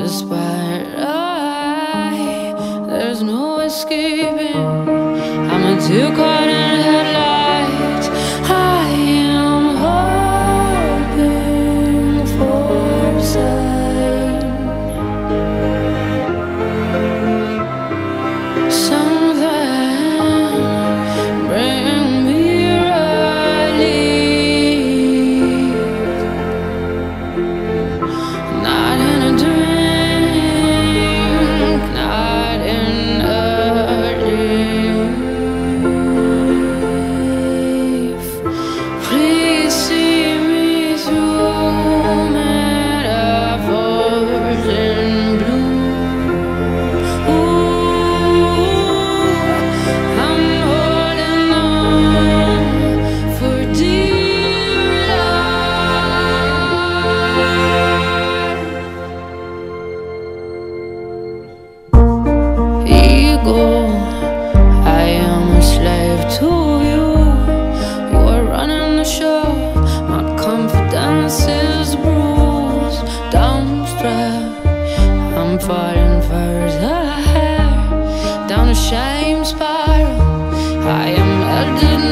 despite there's no escaping. I'm a deer caught in headlights. I am hoping for sign, something bring me relief. Not in a drink, not in a leaf. Please see me through metaphors in blue. Ooh, I'm holding on for dear life. Ego, I am a slave to you. You are running the show. My confidence is bruised, downstrapped. I'm falling further down a shame spiral. I am melted